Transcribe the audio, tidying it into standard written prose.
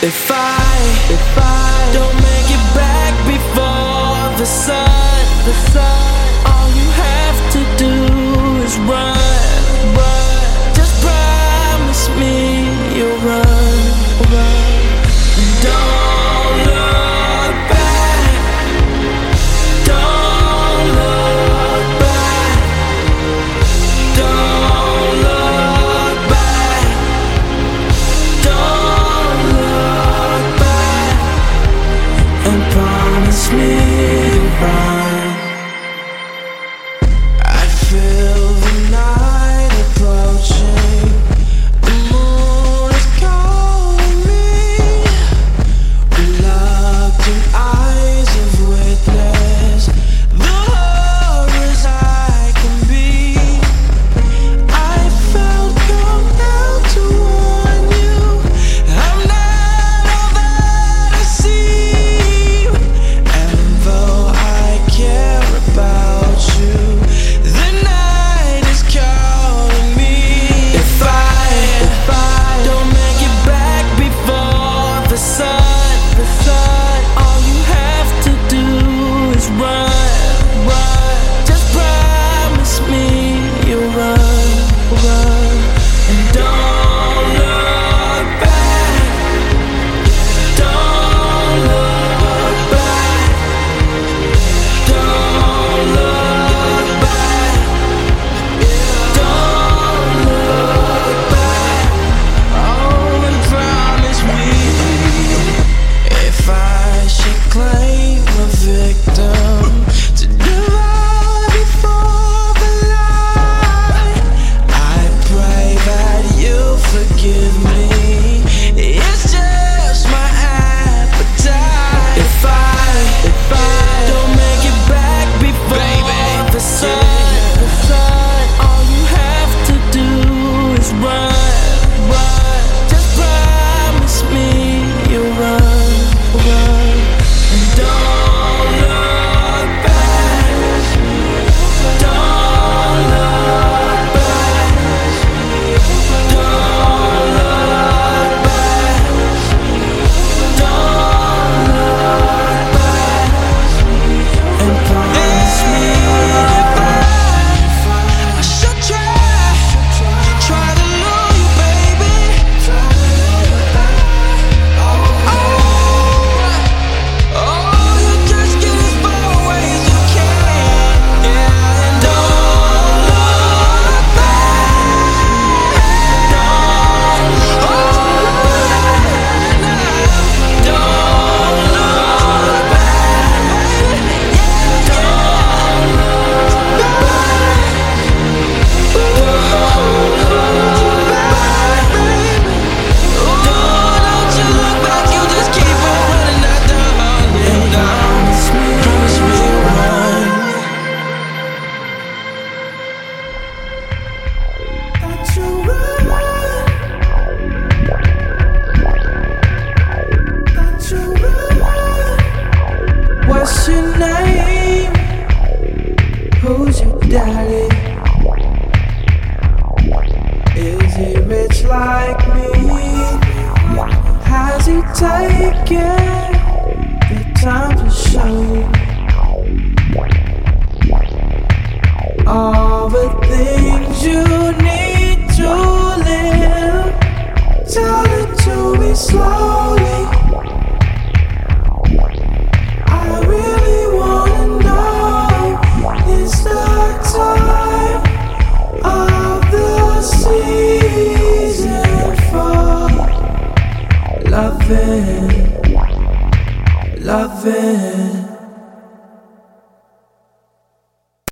If I don't make it back before the sun, all you have to do is run. Just promise me you'll run. Don't look back. Don't look back. Don't look back. Don't look back. And promise me you'll run. I feel the night approaching. The moon is calling me. Reluctant eyes have witnessed the horrors I can be. I felt compelled to warn you. I'm not all that I seem. And though I care about you, the night is calling me. If I don't make it back before the sun, all you have to do is run. Just promise me you'll run. And don't look back. Don't look back. Don't look back. Don't look back. Oh, and promise me, if I should claim a victim to die before the light, I pray that you forgive me. It's just my appetite. If I don't make it back before the sun, all you have to do is run. Just promise me you'll run. And don't look back. Don't look back. Don't look back. Don't look back. And promise me if I should try to lose you, baby. Oh, you just get as far away as you can. Yeah, and don't look back. Don't look back. Don't look back. Don't look back. Don't you look back, you just keep on running that down. And promise me you'll run. That you'll run. That you'll run. What's your name? Who's your daddy? Is he rich like me? Has he taken the time to show you all the things you need to live? Tell it to me slowly. I really wanna know, is the time of the season for loving?